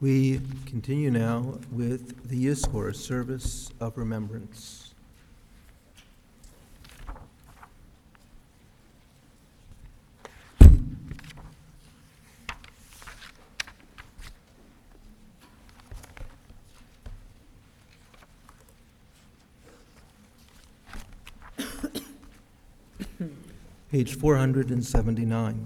We continue now with the Yizkor service of remembrance. Page 479.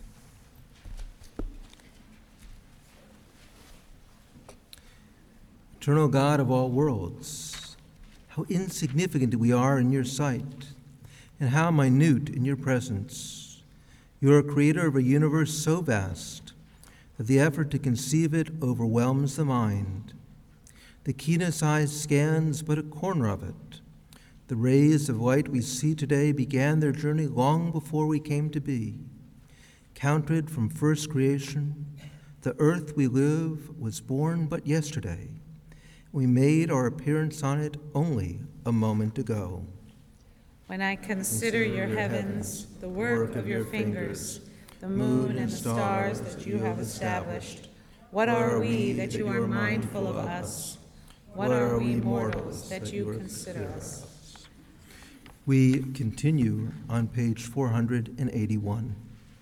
Eternal God of all worlds, how insignificant we are in your sight, and how minute in your presence. You are a creator of a universe so vast that the effort to conceive it overwhelms the mind. The keenest eye scans but a corner of it. The rays of light we see today began their journey long before we came to be. Counted from first creation, the earth we live was born but yesterday. We made our appearance on it only a moment ago. When I consider your heavens, the work of your fingers, the moon and the stars that you have established, what are we that you are mindful of us? What are we mortals that you consider us? We continue on page 481.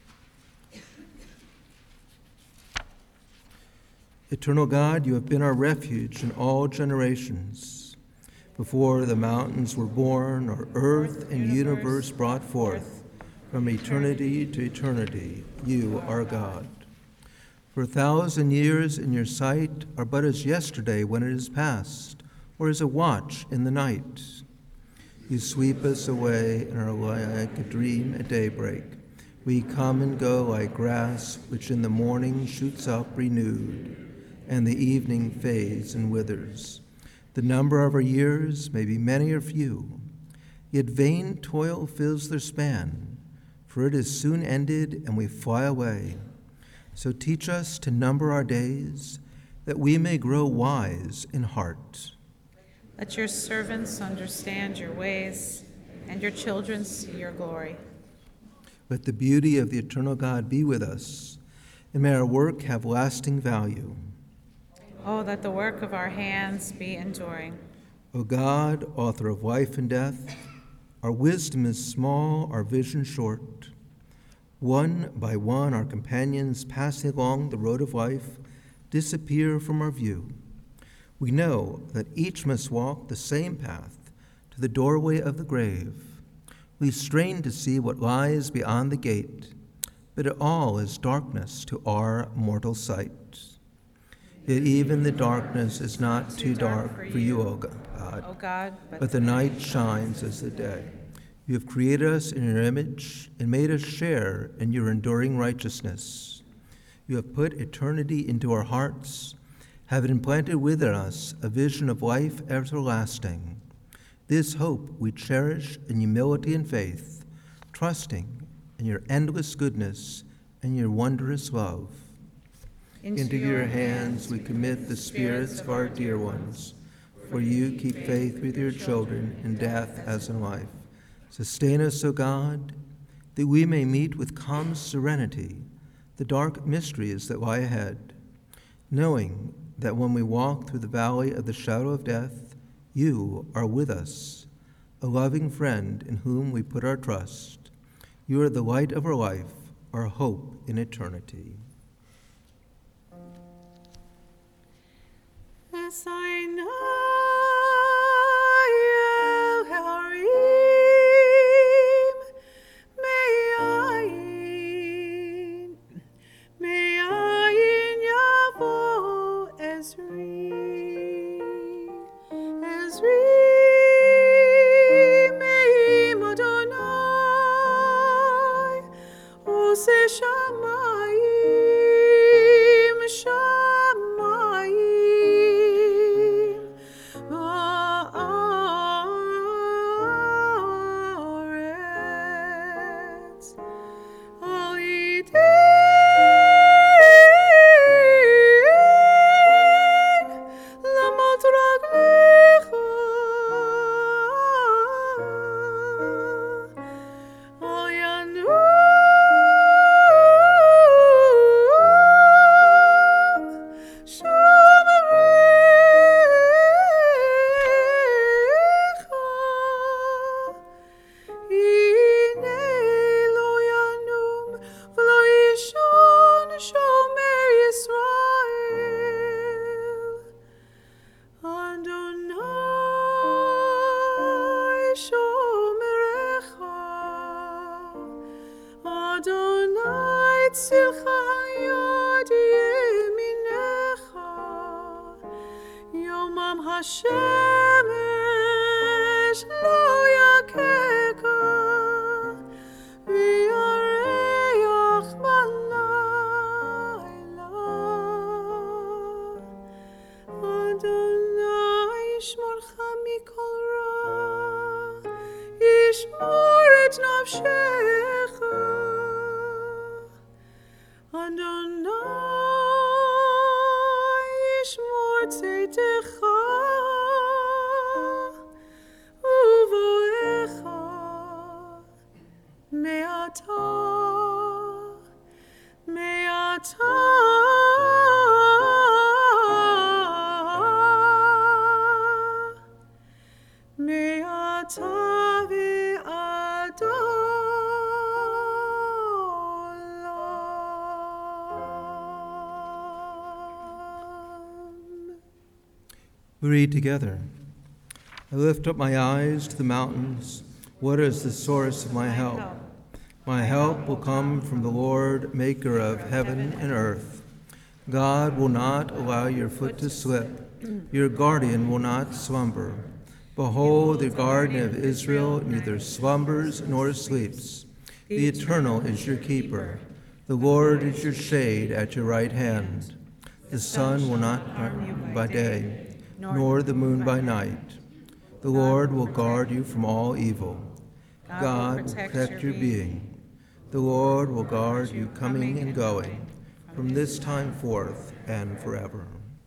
Eternal God, you have been our refuge in all generations. Before the mountains were born, or earth and universe brought forth, from eternity to eternity, you are God. For 1,000 years in your sight are but as yesterday when it is past, or as a watch in the night. You sweep us away and are like a dream at daybreak. We come and go like grass, which in the morning shoots up renewed, and the evening fades and withers. The number of our years may be many or few, yet vain toil fills their span, for it is soon ended and we fly away. So teach us to number our days, that we may grow wise in heart. Let your servants understand your ways, and your children see your glory. Let the beauty of the eternal God be with us, and may our work have lasting value. Oh, that the work of our hands be enduring. O God, author of life and death, our wisdom is small, our vision short. One by one, our companions passing along the road of life disappear from our view. We know that each must walk the same path to the doorway of the grave. We strain to see what lies beyond the gate, but it all is darkness to our mortal sight. Yet even the darkness is not too dark for you, O God, but the night shines as the day. You have created us in your image and made us share in your enduring righteousness. You have put eternity into our hearts, have implanted within us a vision of life everlasting. This hope we cherish in humility and faith, trusting in your endless goodness and your wondrous love. Into your hands we commit the spirits of our dear ones, for you keep faith with your children in death as in life. Sustain us, O God, that we may meet with calm serenity the dark mysteries that lie ahead, knowing that when we walk through the valley of the shadow of death, you are with us, a loving friend in whom we put our trust. You are the light of our life, our hope in eternity. As I know you, Harim, may I in Yavo Ezri, may Adonai, Ose Shamayim, Shamayim. השמש לא יככה וירח בלילה. אדוני ישמורך מכל רע, ישמור את נפשך. אדוני ישמור צאתך ובואך מעתה ועד עולם. We read together. I lift up my eyes to the mountains. What is the source of my help? My help will come from the Lord, maker of heaven and earth. God will not allow your foot to slip. Your guardian will not slumber. Behold, the guardian of Israel neither slumbers nor sleeps. The Eternal is your keeper. The Lord is your shade at your right hand. The sun will not harm you by day, nor the moon by night. The Lord will guard you from all evil. God will protect your being. The Lord will guard you coming and going, from this time forth and forever.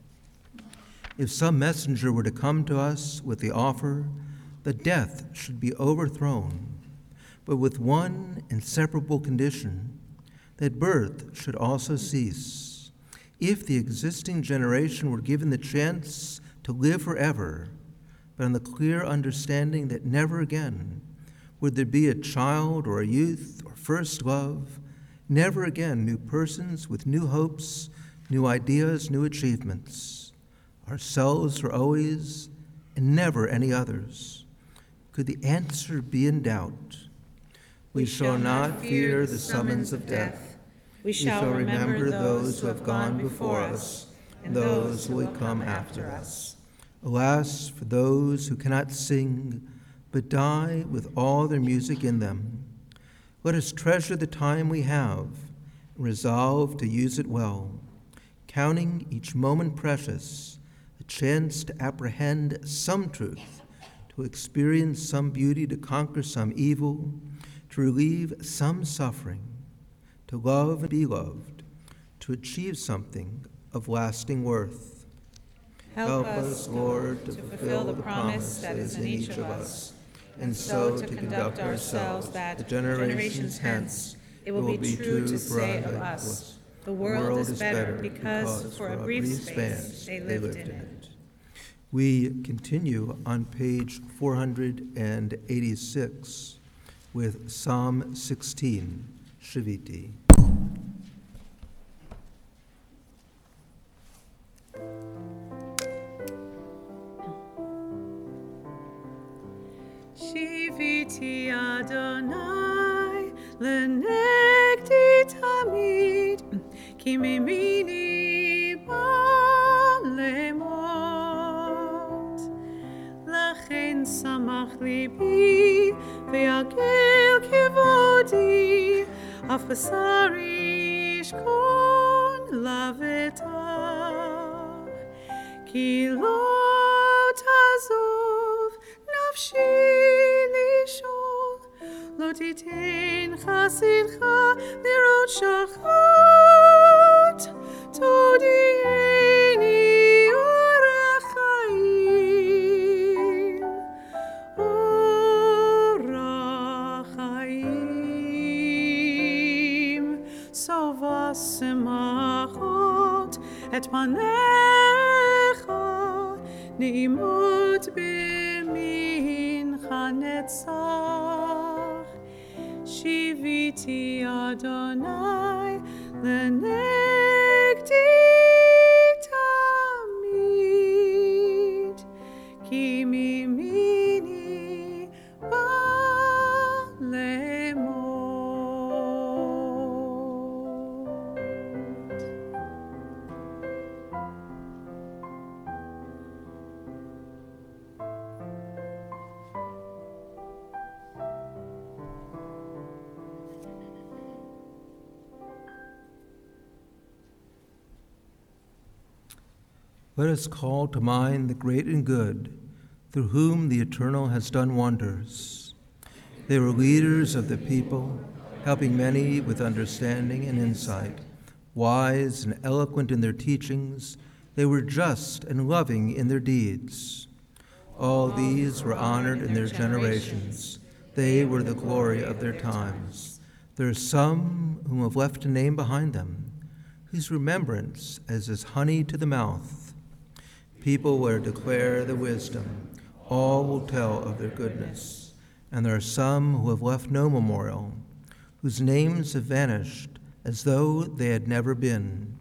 If some messenger were to come to us with the offer that death should be overthrown, but with one inseparable condition, that birth should also cease, if the existing generation were given the chance to live forever, but on the clear understanding that never again would there be a child or a youth or first love, never again new persons with new hopes, new ideas, new achievements, ourselves for always and never any others, could the answer be in doubt? We shall not fear the summons of death. We shall remember those who have gone before us and those who will come after us. Alas, for those who cannot sing, but die with all their music in them. Let us treasure the time we have and resolve to use it well, counting each moment precious, a chance to apprehend some truth, to experience some beauty, to conquer some evil, to relieve some suffering, to love and be loved, to achieve something of lasting worth. Help us, Lord, to fulfill the promise that is in each of us, and so to conduct ourselves that, generations hence, it will be true to say of us, the world is better because for a brief space they lived in it. We continue on page 486 with Psalm 16, Shiviti. Shiviti Adonai lenegdi tamid ki mimini balemot lachen samach libi ve'agil kivodi af basari yishkon lavetav ki lo tazov nafshi lishol lo titin chasidcha lirot shachat todieni orach chaim sova semachot et panecha ni'imot b'mincha netzach shiviti Adonai lenegdi tamid ki mimini balemot. Let us call to mind the great and good, through whom the Eternal has done wonders. They were leaders of the people, helping many with understanding and insight. Wise and eloquent in their teachings, they were just and loving in their deeds. All these were honored in their generations. They were the glory of their times. There are some whom have left a name behind them, whose remembrance is honey to the mouth. People will declare the wisdom. All will tell of their goodness. And there are some who have left no memorial, whose names have vanished as though they had never been.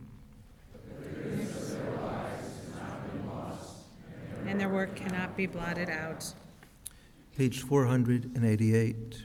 And their work cannot be blotted out. Page 488.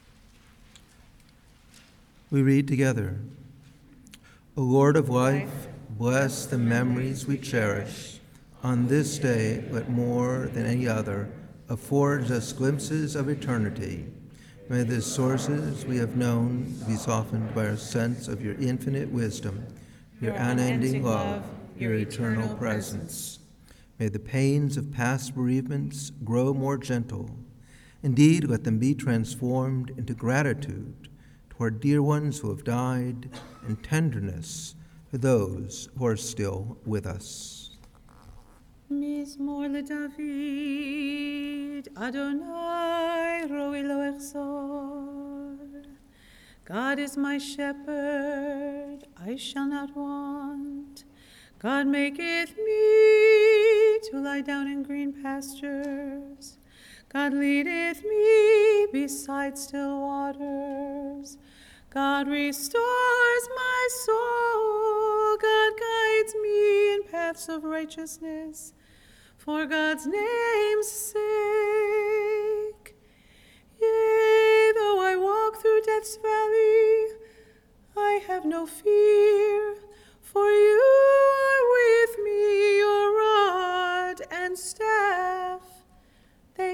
We read together. O Lord of life, bless the memories we cherish. On this day, let more than any other afford us glimpses of eternity. May the sources we have known be softened by our sense of your infinite wisdom, your unending love, your eternal presence. May the pains of past bereavements grow more gentle. Indeed, let them be transformed into gratitude toward dear ones who have died and tenderness for those who are still with us. Mizmor LeDavid, Adonai roi lo echzor. God is my shepherd, I shall not want. God maketh me to lie down in green pastures. God leadeth me beside still waters. God restores my soul. God guides me in paths of righteousness for God's name's sake. Yea, though I walk through death's valley, I have no fear, for you are with me, your rod and staff. They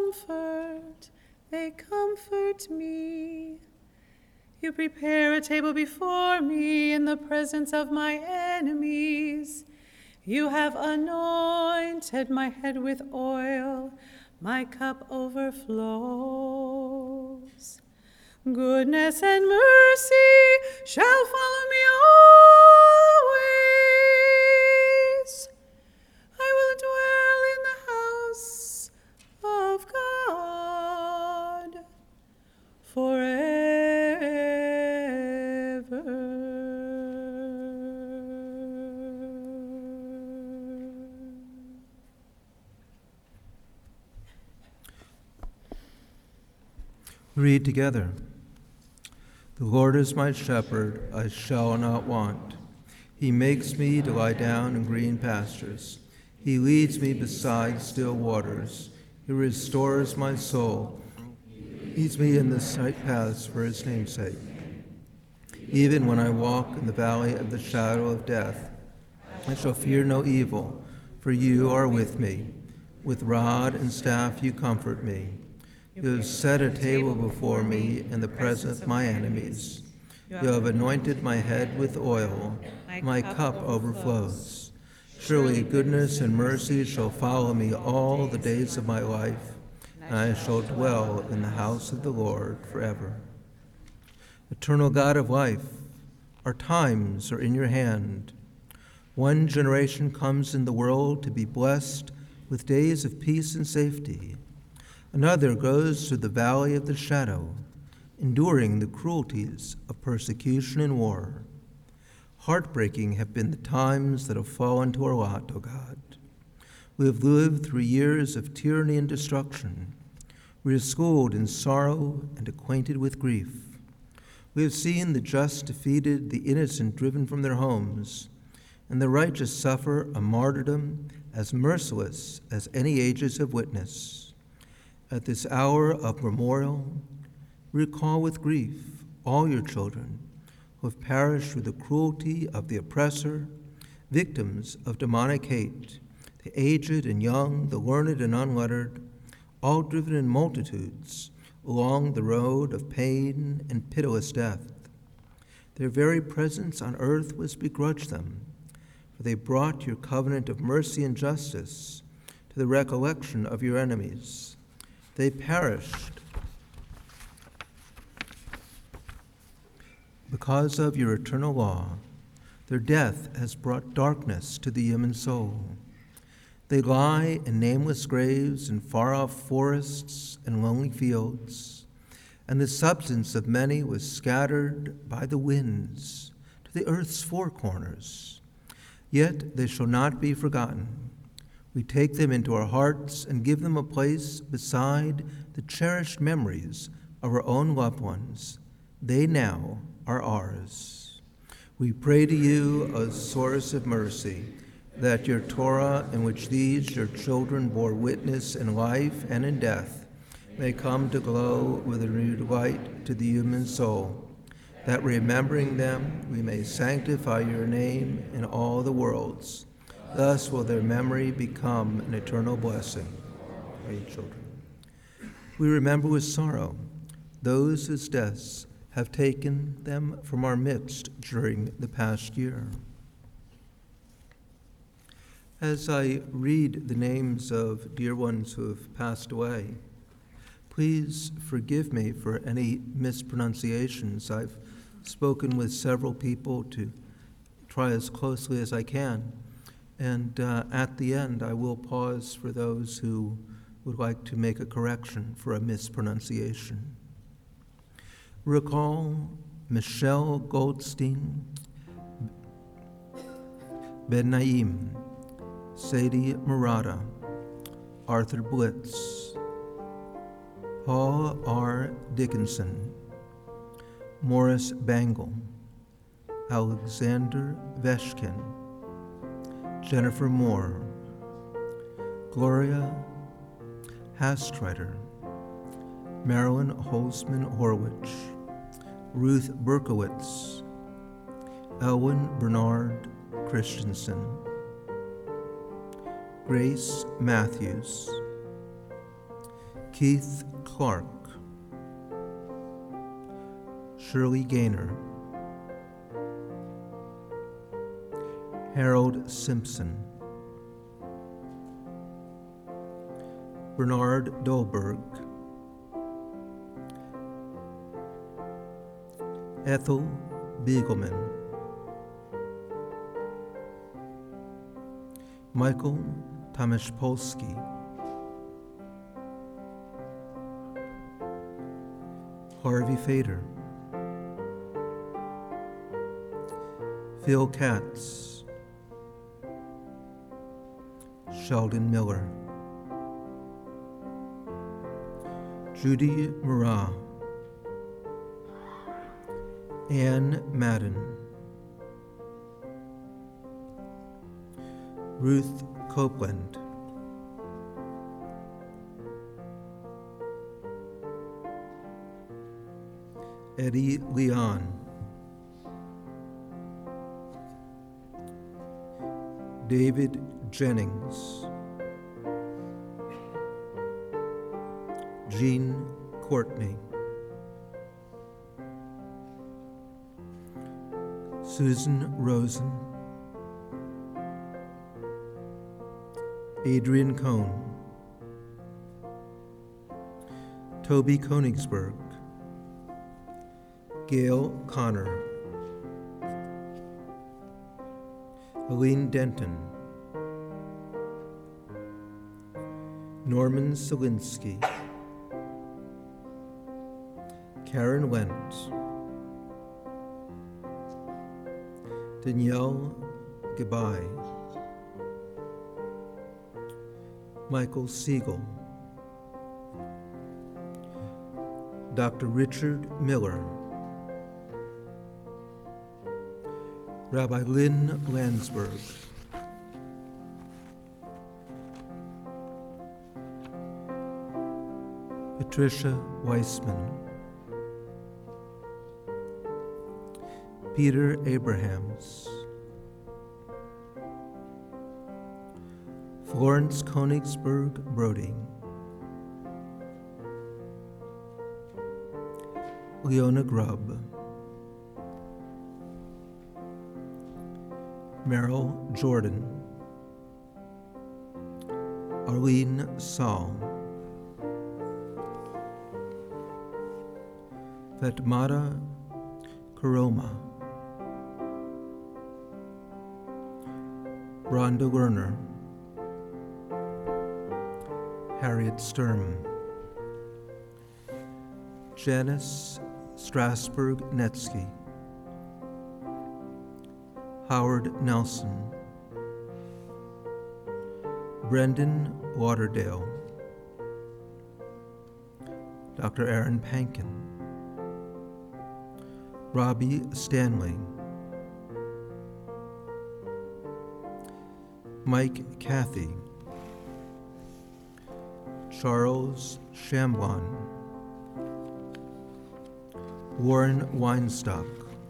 comfort me. You prepare a table before me in the presence of my enemies. You have anointed my head with oil. My cup overflows. Goodness and mercy shall follow me always. I will dwell in the house of God forever. Read together. The Lord is my shepherd, I shall not want. He makes me to lie down in green pastures. He leads me beside still waters. He restores my soul. He leads me in the straight paths for his name's sake. Even when I walk in the valley of the shadow of death, I shall fear no evil, for you are with me. With rod and staff you comfort me. You have set a table before me in the presence of my enemies. You have anointed my head with oil. My cup overflows. Surely goodness and mercy shall follow me all the days of my life, and I shall dwell in the house of the Lord forever. Eternal God of life, our times are in your hand. One generation comes in the world to be blessed with days of peace and safety. Another goes through the valley of the shadow, enduring the cruelties of persecution and war. Heartbreaking have been the times that have fallen to our lot, O God. We have lived through years of tyranny and destruction. We are schooled in sorrow and acquainted with grief. We have seen the just defeated, the innocent driven from their homes, and the righteous suffer a martyrdom as merciless as any ages have witnessed. At this hour of memorial, recall with grief all your children who have perished through the cruelty of the oppressor, victims of demonic hate, the aged and young, the learned and unlettered, all driven in multitudes along the road of pain and pitiless death. Their very presence on earth was begrudged them, for they brought your covenant of mercy and justice to the recollection of your enemies. They perished because of your eternal law. Their death has brought darkness to the human soul. They lie in nameless graves in far-off forests and lonely fields, and the substance of many was scattered by the winds to the earth's four corners. Yet they shall not be forgotten. We take them into our hearts and give them a place beside the cherished memories of our own loved ones. They now are ours. We pray to you, a source of mercy, that your Torah, in which these your children bore witness in life and in death, may come to glow with a renewed light to the human soul, that remembering them we may sanctify your name in all the worlds. Thus will their memory become an eternal blessing. Pray, children. We remember with sorrow those whose deaths have taken them from our midst during the past year. As I read the names of dear ones who have passed away, please forgive me for any mispronunciations. I've spoken with several people to try as closely as I can, and at the end I will pause for those who would like to make a correction for a mispronunciation. Recall Michelle Goldstein, Ben Naim, Sadie Murata, Arthur Blitz, Paul R. Dickinson, Morris Bangle, Alexander Veshkin, Jennifer Moore, Gloria Hastreiter, Marilyn Holzman Horwich, Ruth Berkowitz, Elwin Bernard Christensen, Grace Matthews, Keith Clark, Shirley Gaynor, Harold Simpson, Bernard Dolberg, Ethel Beagleman, Michael Tomaszpolski, Harvey Fader, Phil Katz, Sheldon Miller, Judy Murat, Ann Madden, Ruth Copeland, Eddie Leon, David Jennings, Jean Courtney, Susan Rosen, Adrian Cohn, Toby Konigsberg, Gail Connor, Helene Denton, Norman Selinsky, Karen Wendt, Danielle Gabai, Michael Siegel, Dr. Richard Miller, Rabbi Lynn Landsberg, Patricia Weissman, Peter Abrahams, Florence Konigsberg Brody, Leona Grubb, Merrill Jordan, Arlene Saul, Fatmata Karoma, Rhonda Lerner, Harriet Sturm, Janice Strasberg-Netsky, Howard Nelson, Brendan Lauderdale, Dr. Aaron Pankin, Robbie Stanley, Mike Cathy, Charles Shamblon, Warren Weinstock,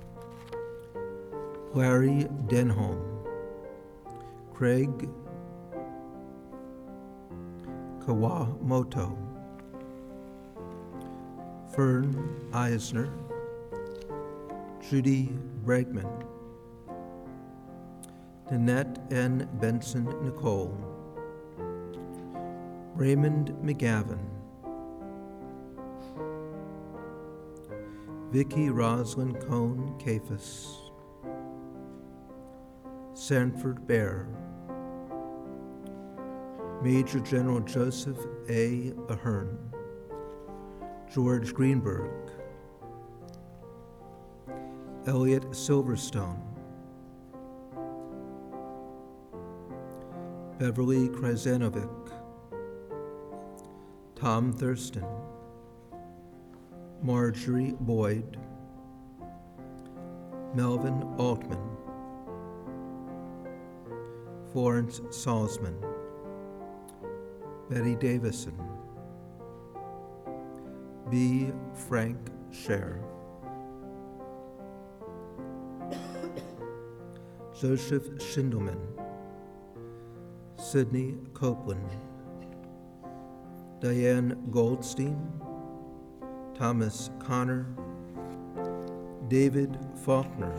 Larry Denholm, Craig Kawamoto, Fern Eisner, Judy Bregman, Nanette N. Benson-Nicole, Raymond McGavin, Vicki Roslyn Cohn Cafus, Sanford Bear, Major General Joseph A. Ahern, George Greenberg, Elliot Silverstone, Beverly Krajanovic, Tom Thurston, Marjorie Boyd, Melvin Altman, Florence Salzman, Betty Davison, B. Frank Scher, Joseph Schindelman, Sidney Copeland, Diane Goldstein, Thomas Connor, David Faulkner,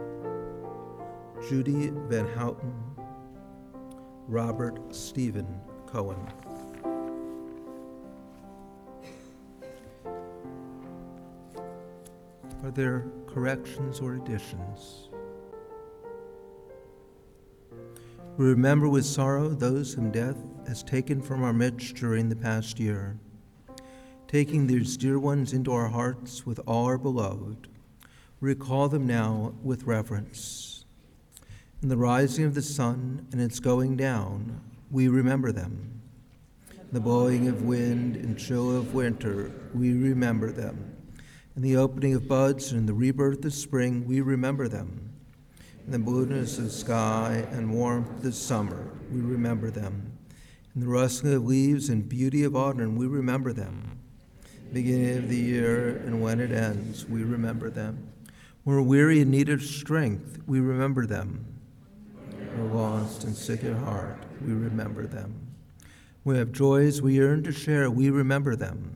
Judy Van Houten, Robert Stephen Cohen. Are there corrections or additions? We remember with sorrow those whom death has taken from our midst during the past year. Taking these dear ones into our hearts with all our beloved, recall them now with reverence. In the rising of the sun and its going down, we remember them. In the blowing of wind and chill of winter, we remember them. In the opening of buds and in the rebirth of spring, we remember them. In the blueness of sky and warmth of the summer, we remember them. In the rustling of leaves and beauty of autumn, we remember them. Beginning of the year and when it ends, we remember them. When we're weary and need of strength, we remember them. When we're lost and sick at heart, we remember them. When we have joys we yearn to share, we remember them.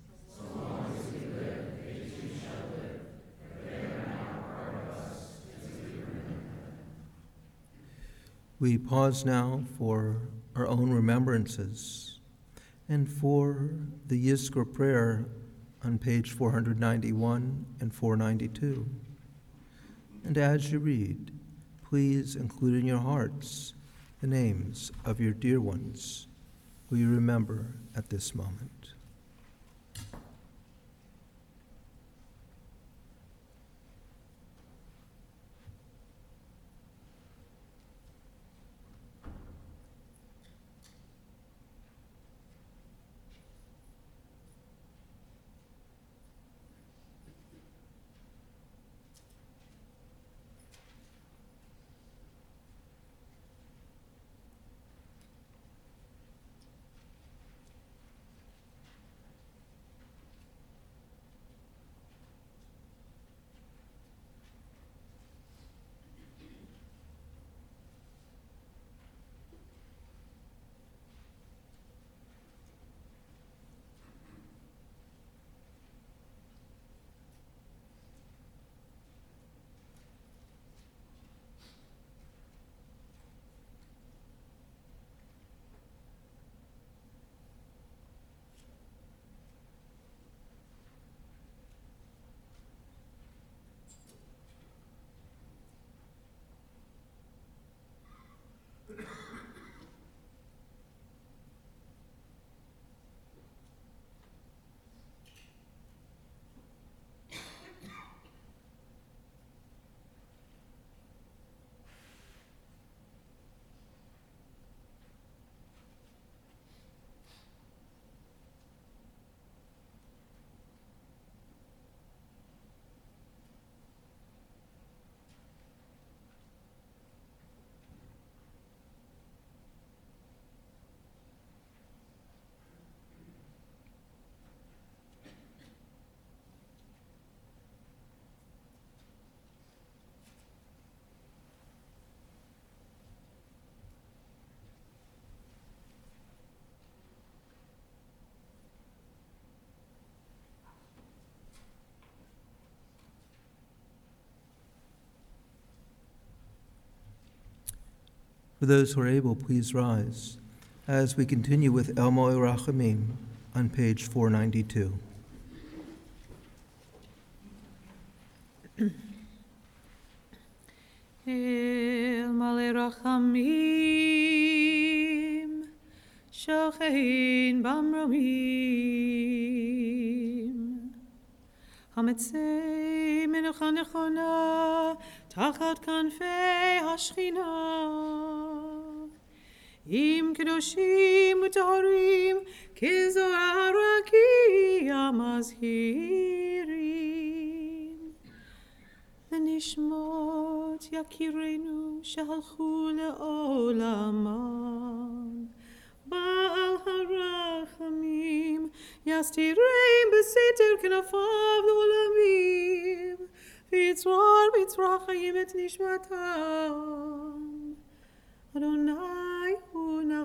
We pause now for our own remembrances and for the Yizkor prayer on page 491 and 492. And as you read, please include in your hearts the names of your dear ones who you remember at this moment. For those who are able, please rise as we continue with El Moed Rachamim on page 492. El Moed Rachamim Shochein Bamromim Hametzei Menucha Nechona Tachat Kanfei Hashchina Im Kedoshim Utaharim Kizohar Rakia Mazhirim Nishmot Yakirenu Shehalchu Le'olamam Baal Harachamim Yastireim B'Seter Knafav L'Olamim V'Yitzror B'Yitzrachayim Et Nishmatam Adonai Hu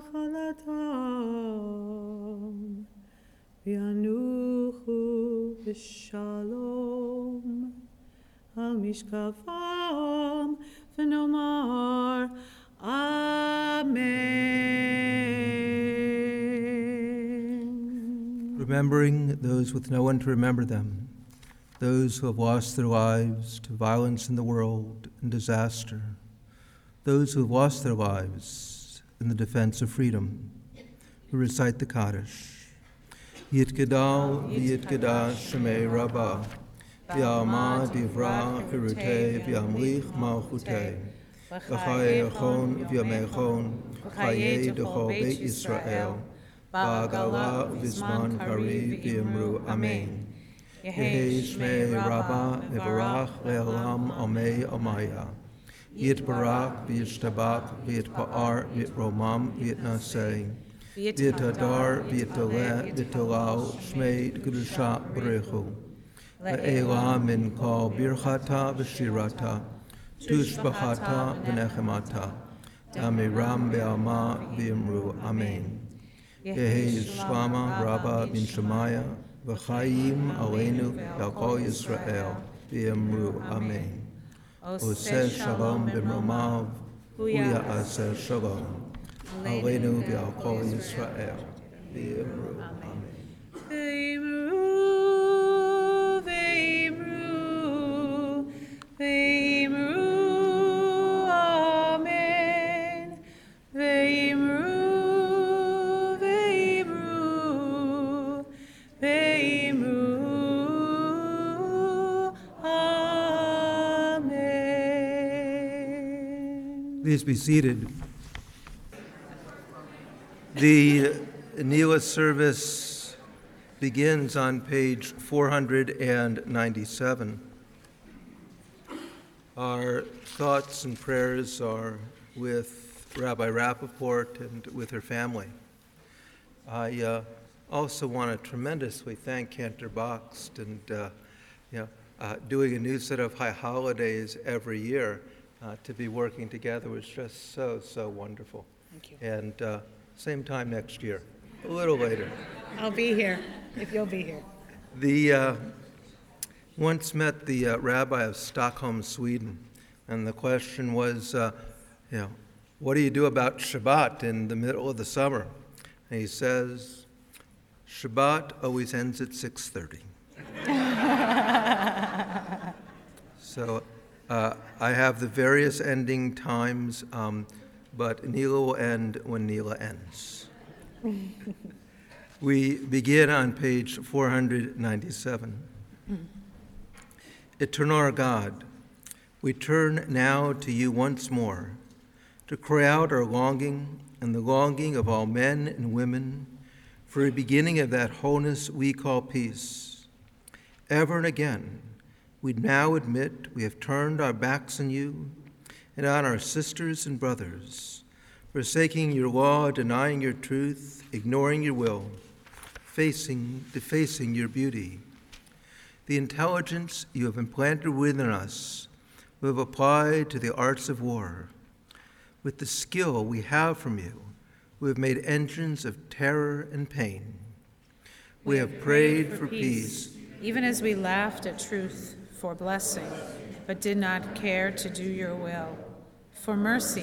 Nachalatam V'Yanuchu B'Shalom Al Mishkavam V'Nomar Amen. Remembering those with no one to remember them, those who have lost their lives to violence in the world and disaster, those who have lost their lives in the defense of freedom, we recite the Kaddish. Yitgadal v'yitgadash Shemei Rabbah, v'yama divra chirutei v'yamlich malchutei, v'chaye echon v'yamechon, v'chaye dechol Beit Yisrael, ba'agala v'zman kariv v'yamru Amen. Yehi Shmei Rabbah mevarach le'olam amei amaya. Yitbarak v'yishtabach v'yitpa'ar v'yitromam v'yitnasei. V'yitadar v'yitaleh v'yitalal Shmei Kedusha B'rechu. Le'ela min kol birchata v'shirata. Tushbachata v'nechemata. Amiram be'alma v'yimru Amen. Yehi Shlama Rabbah bin Shemaya v'chayim aleinu v'al Yisrael v'yimru Amen. Oseh Shalom b'mromav u'ya'aseh Shalom aleinu v'al Yisrael v'yimru Amen. Ve'imru, ve'imru, ve'imru, Amen. Ve'imru, ve'imru, ve'imru, Amen. Please be seated. The Nila service begins on page 497. Our thoughts and prayers are with Rabbi Rappaport and with her family. I also want to tremendously thank Cantor Boxt and doing a new set of high holidays every year to be working together was just so wonderful. Thank you. And same time next year, a little later. I'll be here, if you'll be here. Once met the rabbi of Stockholm, Sweden, and the question was, what do you do about Shabbat in the middle of the summer? And he says, Shabbat always ends at 6:30. So I have the various ending times, but Nila will end when Nila ends. We begin on page 497. Eternal God, we turn now to you once more to cry out our longing and the longing of all men and women for a beginning of that wholeness we call peace. Ever and again, we now admit we have turned our backs on you and on our sisters and brothers, forsaking your law, denying your truth, ignoring your will, defacing your beauty. The intelligence you have implanted within us, we have applied to the arts of war. With the skill we have from you, we have made engines of terror and pain. We have prayed for peace, even as we laughed at truth, for blessing, but did not care to do your will, for mercy,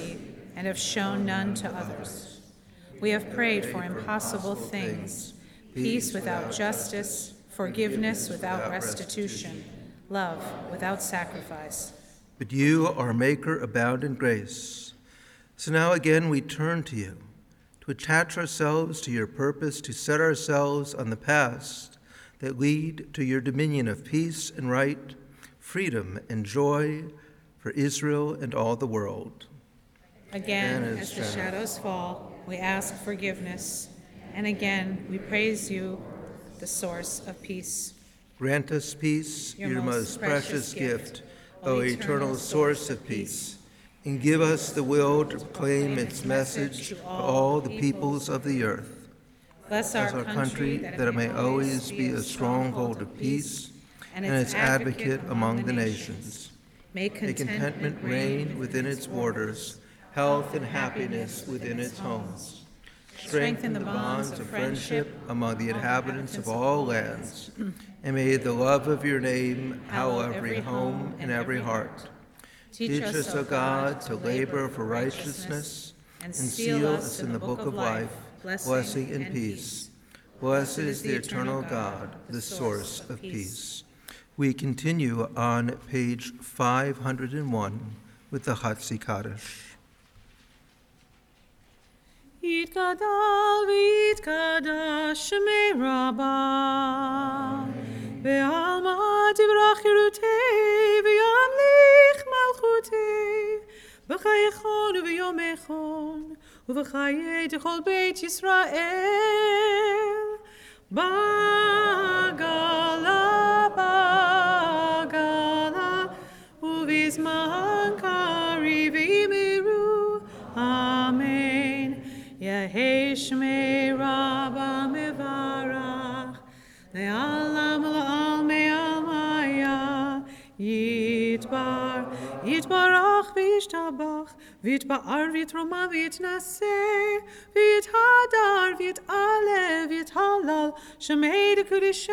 and have shown none to others. We have prayed for impossible things, peace without justice, forgiveness without restitution, love without sacrifice. But you, our Maker, abound in grace. So now again we turn to you, to attach ourselves to your purpose, to set ourselves on the paths that lead to your dominion of peace and right, freedom and joy for Israel and all the world. Again, as the shadows fall, we ask forgiveness, and again we praise you, the source of peace. Grant us peace, your most precious gift, O eternal source of peace, and give us the will to proclaim its message to all the peoples of the earth. Bless our country, that it may always be a stronghold of peace and its advocate among the nations. May contentment reign within its borders, health and happiness within its homes. Strengthen the bonds of friendship among the inhabitants of all lands, and may the love of your name hallow every home and every heart. Teach us, O God, to labor for righteousness, and seal us in the book of life, blessing and peace. Blessed is the eternal God, the source of peace. We continue on page 501 with the Hatzi Kaddish. יתגדל ויתקדש שמי רבה, בעלמא תברח חירותי וימליך מלכותי, בחייכון וביומכון ובחיי כל בית ישראל. בגלה בגלה ובזמן קריב יאמרו אמן. יהי שמי רבה מברך לעלם ולעלמי עלמיה. יתברך וישתבח ויתפאר ויתרומם ויתנשא ויתהדר ויתעלה ויתהלל שמי דקדושה.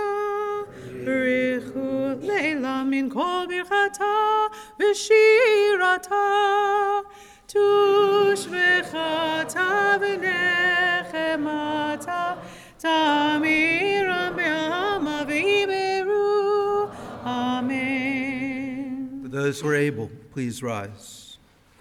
ברכו לילה מן כל ברכתה ושירתה, תושבחתה ונחמתה, תמירם בעלמא ויאמרו amen. For those who are able, please rise.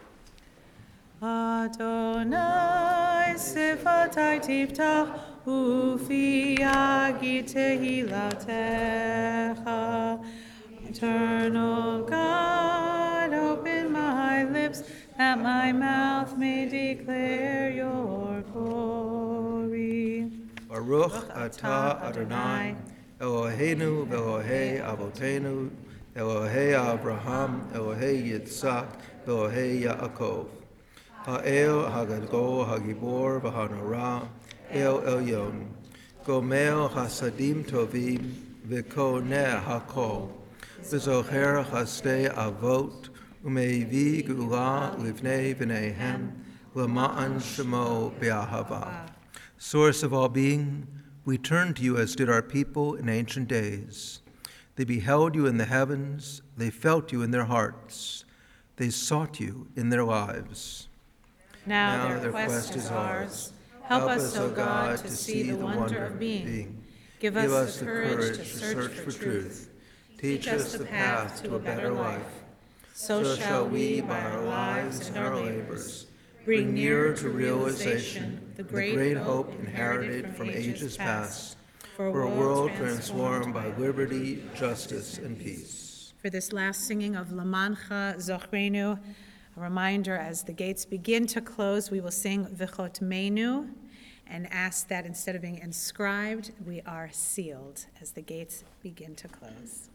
Adonai sifatai tiftach ufi yagid tehilatecha. Eternal God, open my lips that my mouth may declare your glory. Baruch atah Adonai, Eloheinu v'Elohei Avotenu, Elohei Abraham, Elohei Yitzhak, Elohei Yaakov. Ha'el Hagadol Hagibor v'Hanora, El Elyon, Gomel Hasadim Tovim, V'Koneh Hakol, V'Zocher Chasdei Avot, U'Meivi Gula Livnei V'Nehem, L'Ma'an Shemo B'Ahava. Source of all being, we turn to you as did our people in ancient days. They beheld you in the heavens, they felt you in their hearts, they sought you in their lives. Now their quest is ours. Help us, O God, to see the wonder of being. Give us the courage to search for truth. Teach us the path to a better life. So shall we, by our lives and our labors, bring nearer to realization the great hope inherited from ages past, for a world transformed by liberty, justice, and peace. For this last singing of Lamancha Zochrenu, a reminder as the gates begin to close, we will sing V'chotmenu and ask that instead of being inscribed, we are sealed as the gates begin to close.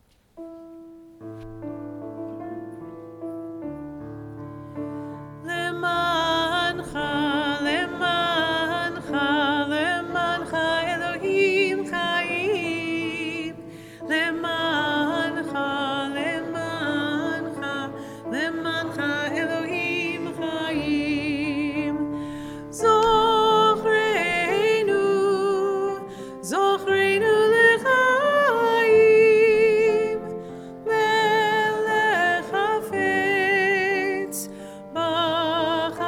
Lemancha, lemancha, lemancha, Elohim chayim. Lemancha, lemancha, lemancha, Elohim chayim. Zochrenu, zochrenu lechayim. Melech hafetz, b'chayim.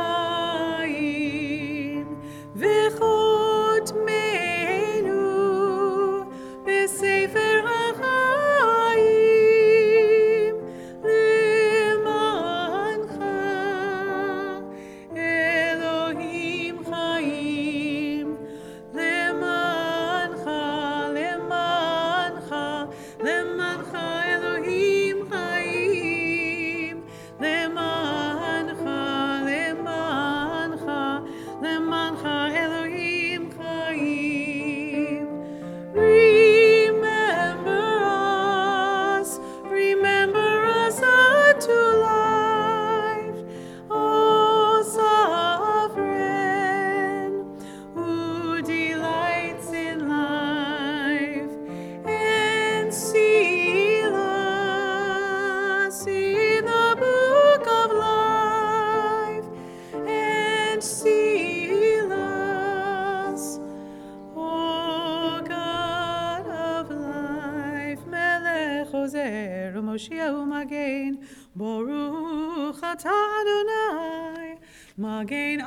Moshia U'Magen, Baruch Atah Adonai, Magen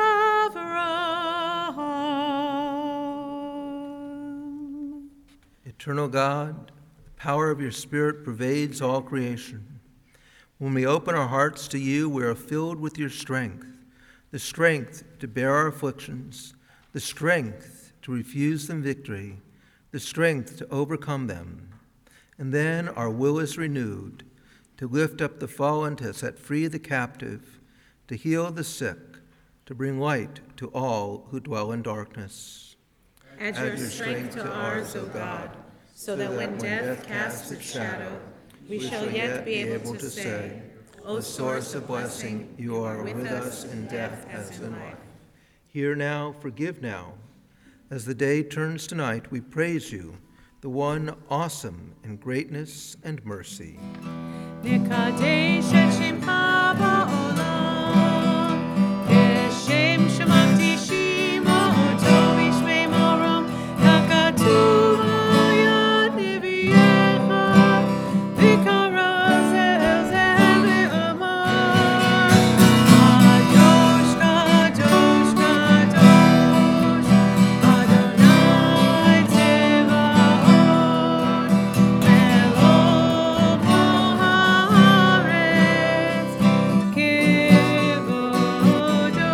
Avraham. Eternal God, the power of your Spirit pervades all creation. When we open our hearts to you, we are filled with your strength, the strength to bear our afflictions, the strength to refuse them victory, the strength to overcome them. And then our will is renewed to lift up the fallen, to set free the captive, to heal the sick, to bring light to all who dwell in darkness. Add your strength to ours, O God, so that when death casts its shadow, we shall yet be able to say, O source of blessing, you are with us in death as in life. Hear now, forgive now. As the day turns to night, we praise you, the one awesome in greatness and mercy. Nekadesh et Shemcha ba'olam, Keshem shemavtishim oto b'shmei moram, Hakatuv ayad neviyecha, V'kara zel zel ve'amar, Kadosh, Kadosh, Kadosh, Adonai Tzevaot, Melech haaretz, Kivodo,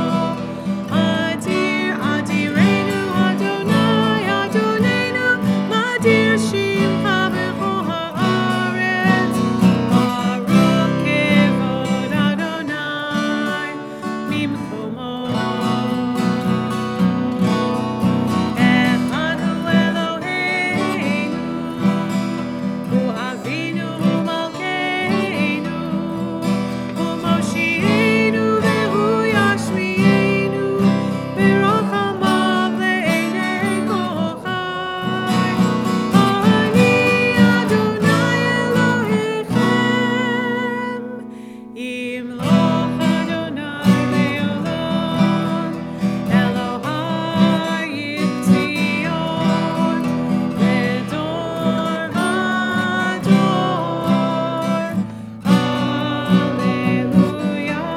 Adir, Adirenu, Adonai, Adonenu, Madir Shimcha b'chol haaretz, Baruch Kivod Adonai, Mimkomo. Echad hu Eloheinu, Hu Avinu, Hu Malkeinu, Hu Moshienu, Vehu Yashmienu, V'rachamav le'enei kochai. Ani Adonai Elohechem, Imloch Adonai le'olam, Elohai Yitzion, Ledor vador, Alleluia.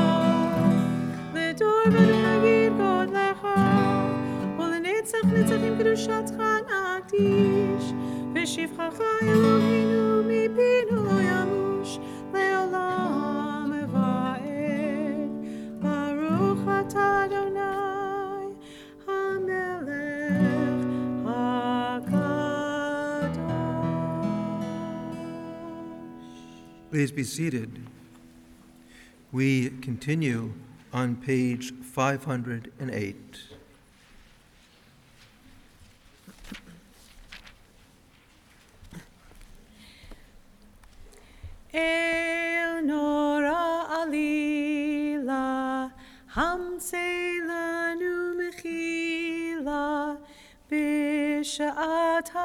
Ledor vador nagid godlecha, ולנצח נצחים קדושתך נקדיש, ושבחך אלוהינו מפינו לא ימוש, לעולם ועד. ברוך אתה אדוני, המלך הקדוש. Please be seated. We continue on page 508. El nora alila, hamse lanu mechila, b'sha'at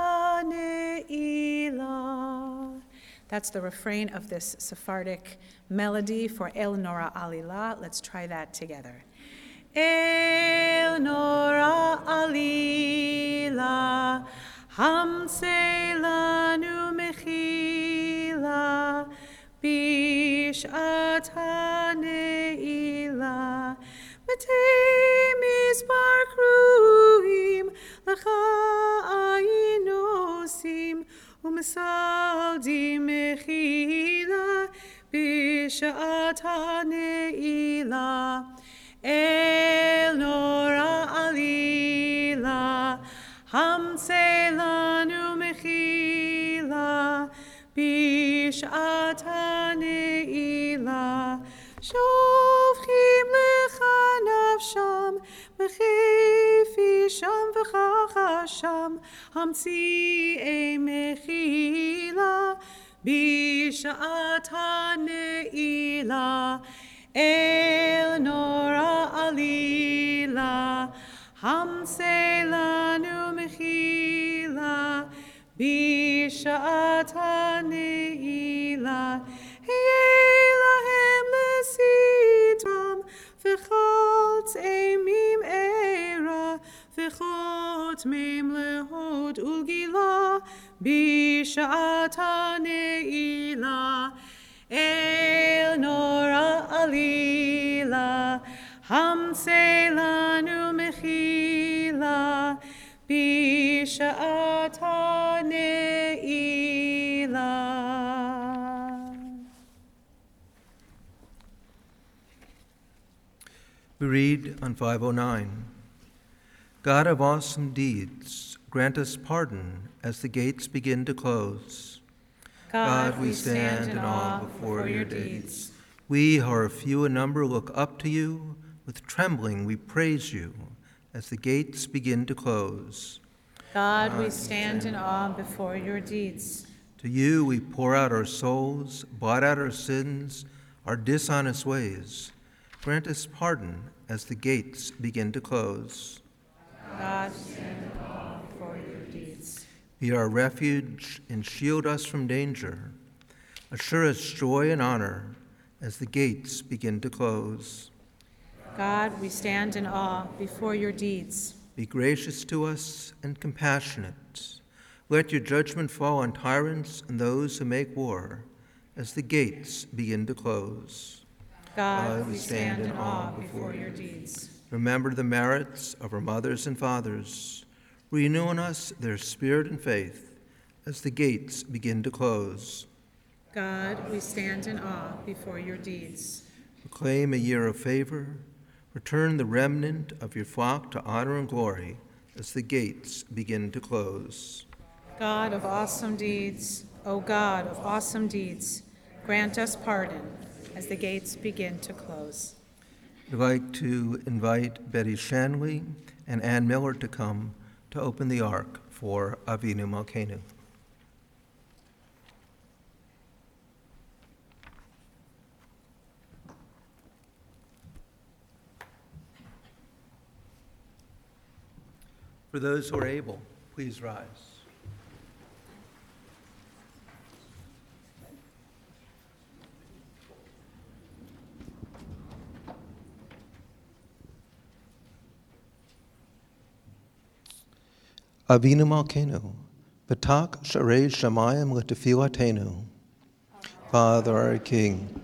ha'ne'ilah. That's the refrain of this Sephardic melody for El Nora Alila. Let's try that together. El Nora Alila, hamse lanu mechila, b'sha'at ha'ne'ilah. Matei misbar kruim, lecha ayin osim, u'mesaldim mechila, b'sha'at ha'ne'ilah. El nora alila, hamse lanu mechila, b'sha'at ha'ne'ilah. שופכים לך נפשם, בחיפי שם וכחשם, המציאי מחילה, בשעת הנעילה. אל נורא עלילה, המסה לנו מחילה, בשעת הנעילה. היה להם לסתרם, וחלץ אימים ערה, וחותמים להוד ולגילה, Bishata ne'ilah, El nora alila, Hamse lanu mechila, Bishata ne'ilah. We read on 509, God of awesome deeds, grant us pardon as the gates begin to close. God, we stand in awe before your deeds. We who are few in number look up to you. With trembling we praise you as the gates begin to close. God, we stand in awe before your deeds. To you we pour out our souls, blot out our sins, our dishonest ways. Grant us pardon as the gates begin to close. God, we stand in awe before your deeds. Be our refuge and shield us from danger. Assure us joy and honor as the gates begin to close. God, we stand in awe before your deeds. Be gracious to us and compassionate. Let your judgment fall on tyrants and those who make war as the gates begin to close. God, we stand in awe before your deeds. Remember the merits of our mothers and fathers. Renew in us their spirit and faith as the gates begin to close. God, we stand in awe before your deeds. Proclaim a year of favor. Return the remnant of your flock to honor and glory as the gates begin to close. God of awesome deeds, O God of awesome deeds, grant us pardon as the gates begin to close. I'd like to invite Betty Shanley and Ann Miller to come to open the ark for Avinu Malkeinu. For those who are able, please rise. Avinu Malkeinu, B'tak Sharei Shamayim L'Tefilatenu. Father, our King,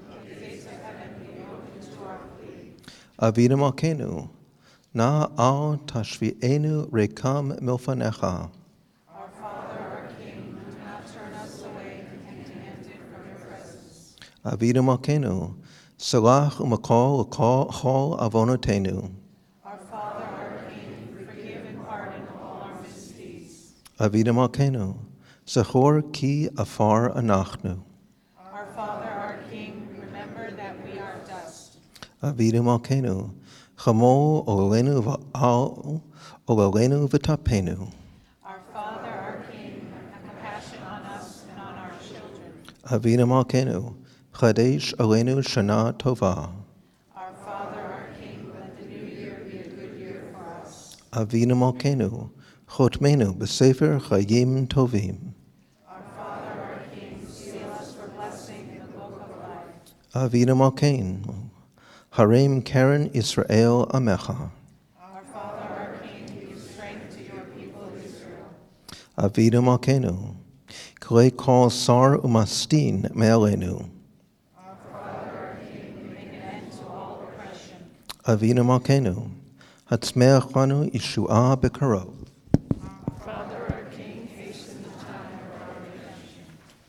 Avinu Malkeinu, Na al tashvi'enu rekam milfanecha. Our Father, our King, do not turn us away empty-handed from your presence. Avinu Malkeinu, Salach u'makol chol avonotenu. Our Father, our King, forgive and pardon all our misdeeds. Avinu Malkeinu, Zachor ki afar anachnu. Our Father, our King, remember that we are dust. Avinu Malkeinu, Chamo olenu v'al olenu v'tapenu. Our Father, our King, have compassion on us and on our children. Avinu Malkeinu, Chadesh olenu shana tova. Our Father, our King, let the new year be a good year for us. Avinu Malkeinu, Chotmenu b'sefer chayim tovim. Our Father, our King, seal us for blessing in the book of life. Avinu Malkeinu, Harem Karen Israel Amecha. Our Father, our King, give strength to your people Israel. Avinu Malkeinu, Klei Kol Sar Umastin Me'alenu. Our Father, our King, make an end to all oppression. Avinu Malkeinu, Hatzmeach Lanu Yeshua B'Karov. Father, our King, hasten the time of our redemption.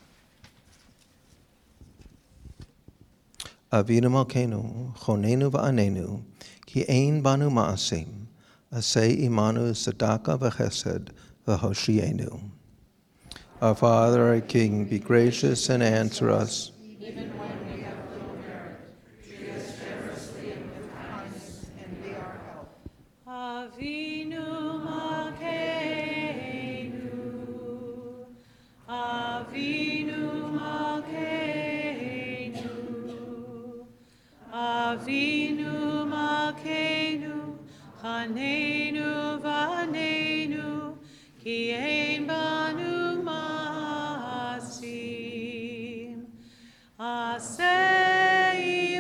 Avinu Malkeinu, Chonenu V'anenu, Ki Ein Banu Ma'asim, Aseh Imanu Tzedakah V'Chesed V'Hoshienu. Our Father, our King, be gracious and answer us. Even when we have little merit, treat us generously and with kindness, and be our help. Avinu Malkeinu, Avinu Malkeinu, Avinu Malkeinu, Chanenu v'anenu, ki ein banu ma'asim. Aseh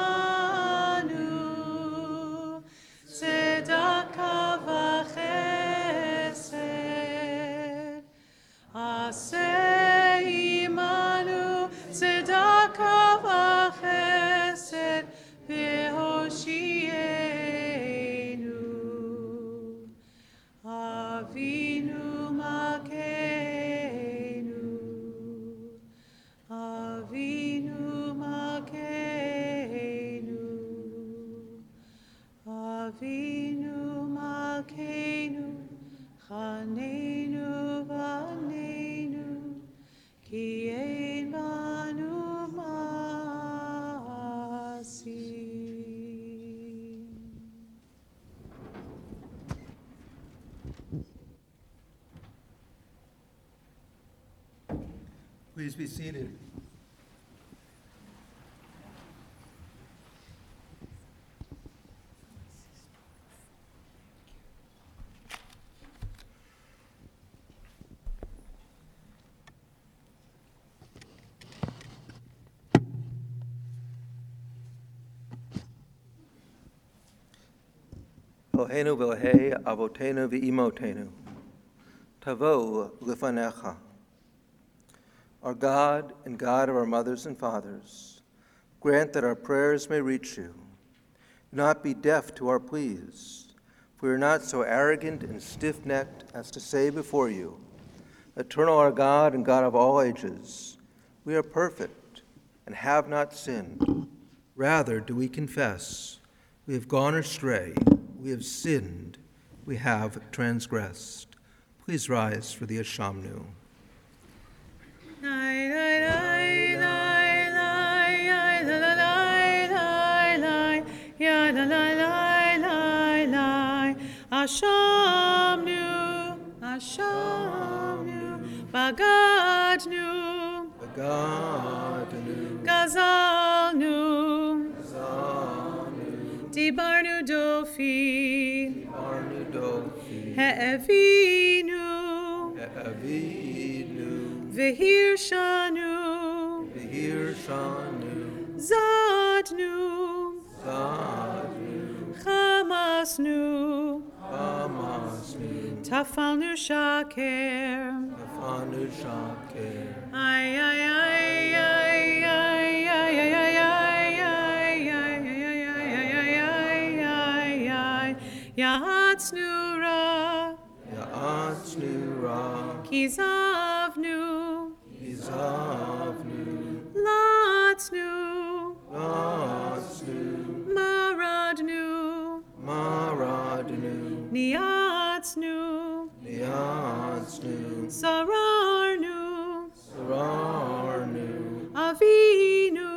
imanu, tzedakah v'chesed. Please be seated. Eloheinu v'Elahei Avotenu v'Imotenu, Tavo Lifanecha. Our God and God of our mothers and fathers, grant that our prayers may reach you. Do not be deaf to our pleas, for we are not so arrogant and stiff-necked as to say before you, Eternal our God and God of all ages, we are perfect and have not sinned. Rather do we confess, we have gone astray, we have sinned, we have transgressed. Please rise for the Ashamnu. Ashamnu, Ashamnu, Bagadnu, Gazalnu, Dibarnu Dofi, He'evinu, Vehirshanu, Zadnu, Chamasnu, Tafalnu Shaker, ay ay ay ay ay ay ay ay Yahatsnura, Kizavnu, Latsnu, Maradnu, Niatsnu, Sararnu, Avinu,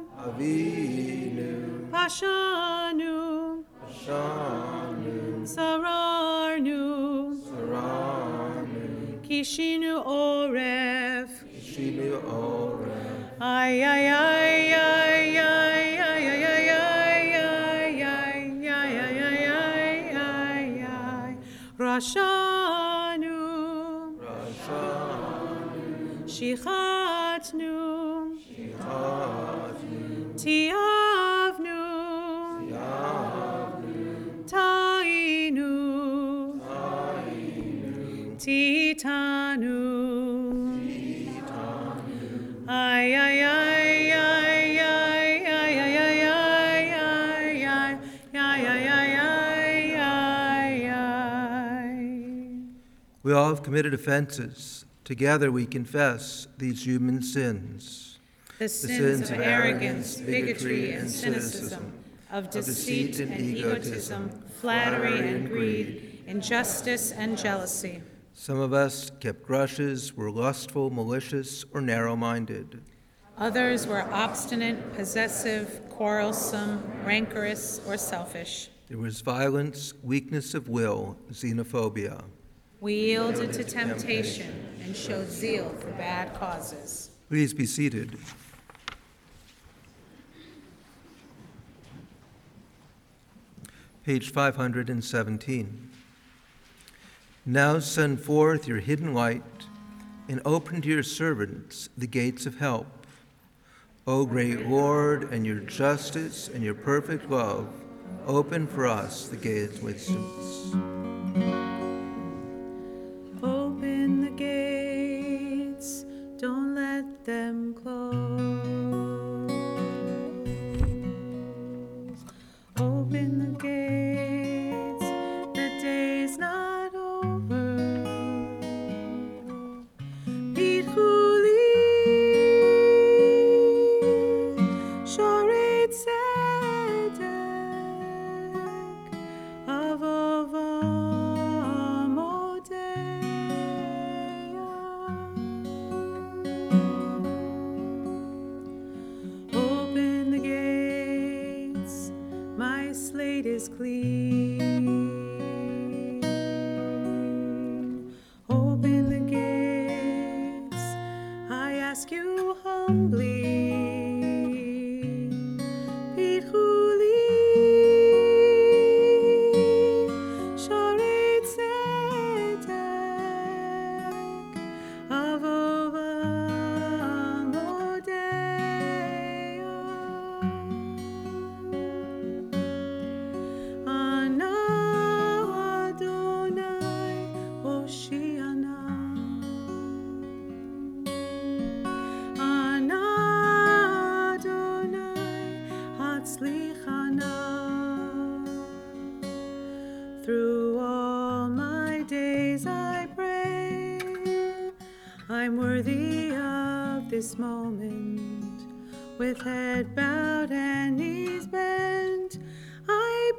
Pashanu, Sararnu, Kishinu Oref, ay ay ay ay ay ay ay ay ay Rashanu, Shichatnu, Tiavnu, Tainu, Titanu, ay ay ay ay ay ay ay ay ay. We all have committed offenses. Together we confess these human sins. The sins of arrogance, bigotry, and cynicism, of deceit and egotism, flattery and greed, injustice and jealousy. Some of us kept grudges, were lustful, malicious, or narrow-minded. Others were obstinate, possessive, quarrelsome, rancorous, or selfish. There was violence, weakness of will, xenophobia. We yielded to temptation and showed zeal for bad causes. Please be seated. Page 517. Now send forth your hidden light and open to your servants the gates of help. O great Lord, and your justice and your perfect love, open for us the gates of wisdom. Open the gates, don't let them close. Open the gates, the day's not over. Bidhuli, Shoret Tzedek, Avovam Odeya. Open the gates, my slate is clean. Open the gates, I ask you I'm worthy of this moment. With head bowed and knees bent, I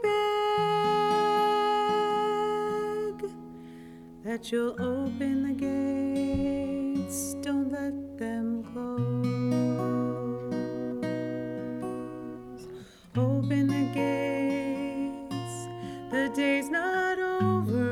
beg that you'll open the gates, don't let them close. Open the gates, the day's not over.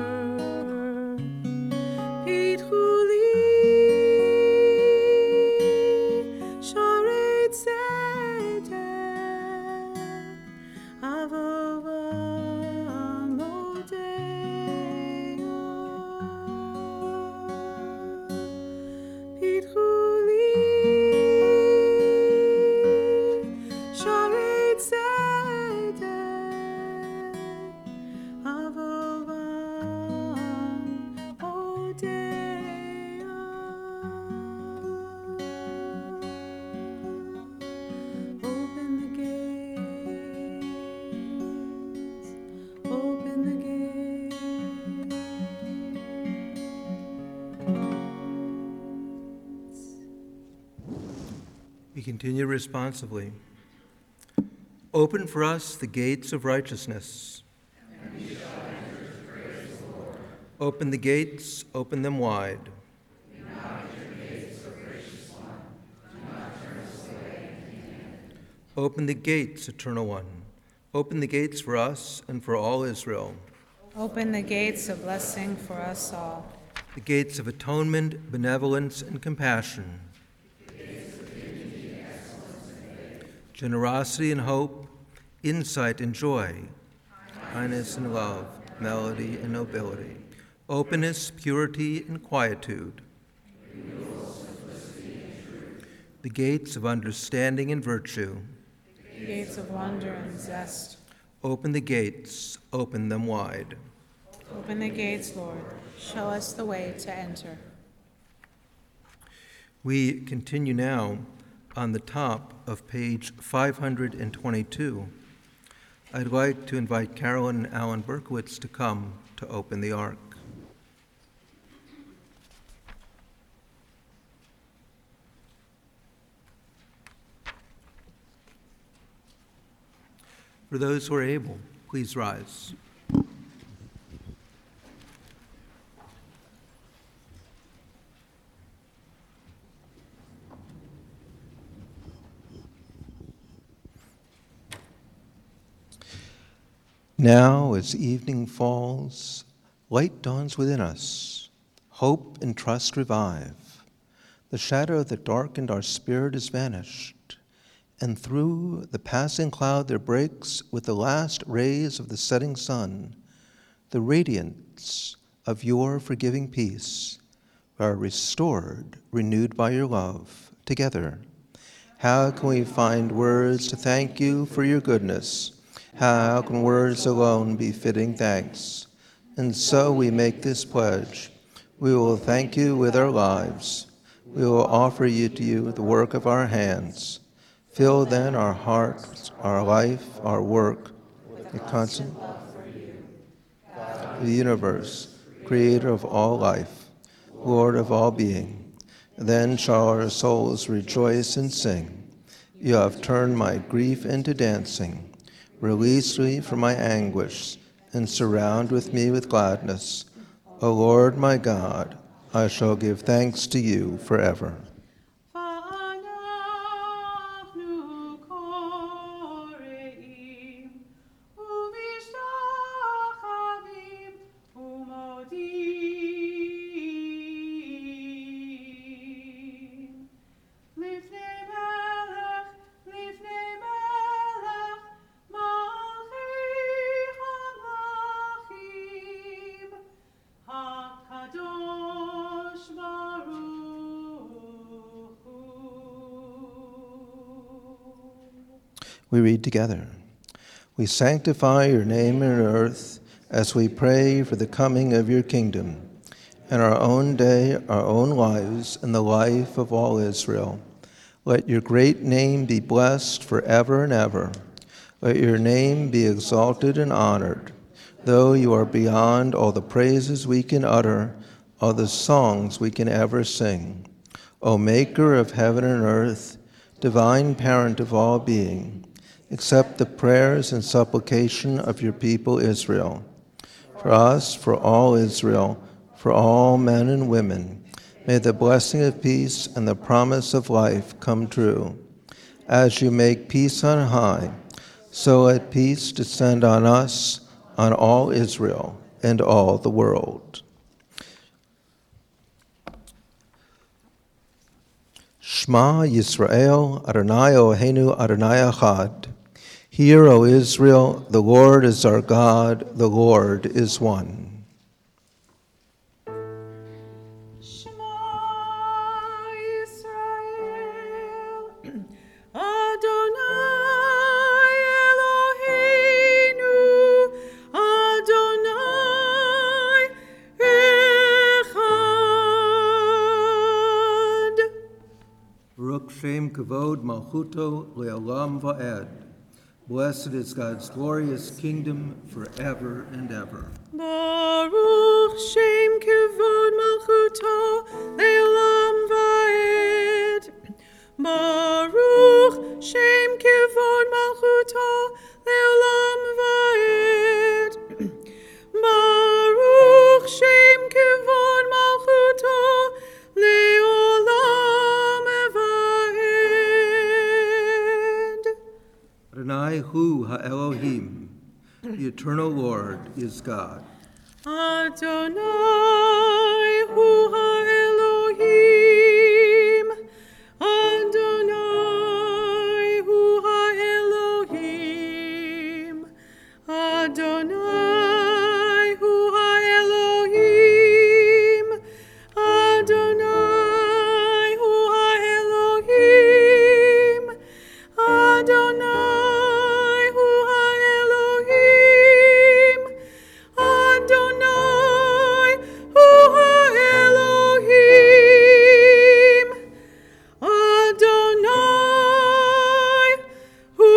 We continue responsively. Open for us the gates of righteousness. Open the gates, open them wide. Open the gates, Eternal One. Open the gates for us and for all Israel. Open the gates of blessing for us all. The gates of atonement, benevolence, and compassion. Generosity and hope, insight and joy, kindness and love, melody and nobility, openness, purity, and quietude. The gates of understanding and virtue. The gates of wonder and zest. Open the gates, open them wide. Open the gates, Lord. Show us the way to enter. We continue now on the top of page 522. I'd like to invite Carolyn and Alan Berkowitz to come to open the ark. For those who are able, please rise. Now, as evening falls, light dawns within us. Hope and trust revive. The shadow that darkened our spirit is vanished, and through the passing cloud there breaks, with the last rays of the setting sun, the radiance of your forgiving peace. We are restored, renewed by your love, together. How can we find words to thank you for your goodness? How can words alone be fitting thanks? And so we make this pledge. We will thank you with our lives. We will offer you to you the work of our hands. Fill then our hearts, our life, our work, with a constant love for you, the universe, creator of all life, Lord of all being. Then shall our souls rejoice and sing. You have turned my grief into dancing. Release me from my anguish, and surround with me with gladness. O Lord my God, I shall give thanks to you forever. We read together. We sanctify your name on earth as we pray for the coming of your kingdom, in our own day, our own lives, and the life of all Israel. Let your great name be blessed forever and ever. Let your name be exalted and honored. Though you are beyond all the praises we can utter, are the songs we can ever sing. O Maker of heaven and earth, divine parent of all being, accept the prayers and supplication of your people Israel. For us, for all Israel, for all men and women, may the blessing of peace and the promise of life come true. As you make peace on high, so let peace descend on us, on all Israel, and all the world. Shema Yisrael, Adonai Eloheinu, Adonai Echad. Hear, O Israel, the Lord is our God, the Lord is one. Shema Yisrael, Adonai Eloheinu, Adonai Echad. Baruch Shem Kavod Malchuto Le'olam Va'ed. Blessed is God's glorious kingdom forever and ever. Baruch Shem Kivod Malchuto Le'olam Va'ed. Baruch Shem Kivod Malchuto Le'olam Va'ed. Baruch Shem Kivod Malchuto Le'olam Va'ed. Adonai Hu HaElohim, the eternal Lord is God. Adonai Hu HaElohim, Adonai Hu HaElohim, Adonai Hu HaElohim, Adonai Hu HaElohim, Adonai Hu HaElohim, Adonai Hu HaElohim, Adonai Hu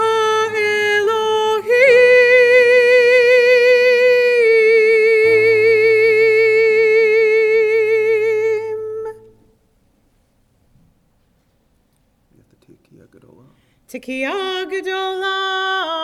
HaElohim. We have to take Yagadolah. Tekiah Gedolah.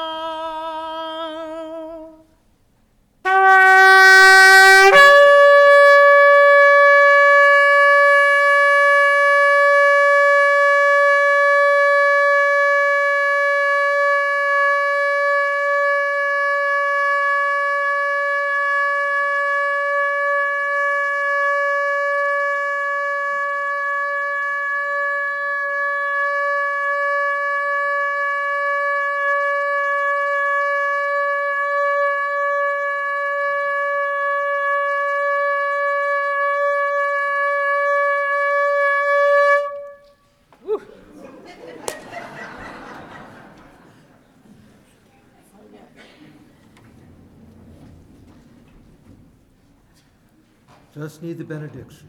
Just need the benediction.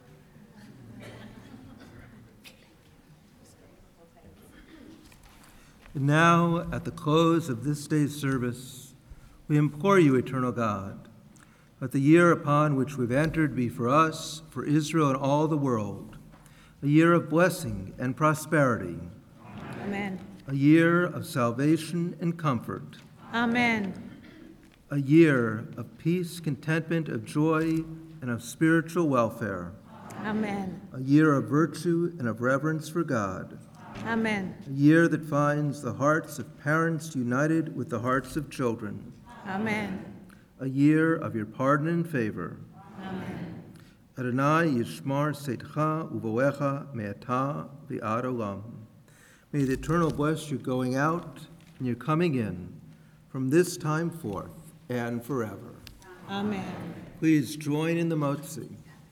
And now, at the close of this day's service, we implore you, eternal God, let the year upon which we've entered be for us, for Israel and all the world, a year of blessing and prosperity, Amen. a year of salvation and comfort, Amen. a year of peace, contentment, of joy, and of spiritual welfare, Amen. a year of virtue and of reverence for God, Amen. a year that finds the hearts of parents united with the hearts of children, Amen. a year of your pardon and favor. Amen. Adonai yishmar seitcha uvolecha me'ata v'ad olam. May the Eternal bless your going out and your coming in from this time forth and forever. Amen. Please join in the Motzi.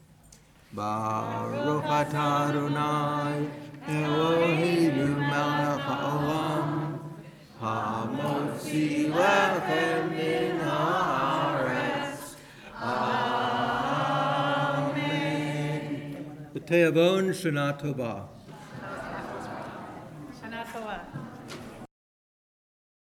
Baruch atah Adonai Eloheinu melech haolam hamotzi lechem min haaretz. Amen. B'te'avon Shana Tova.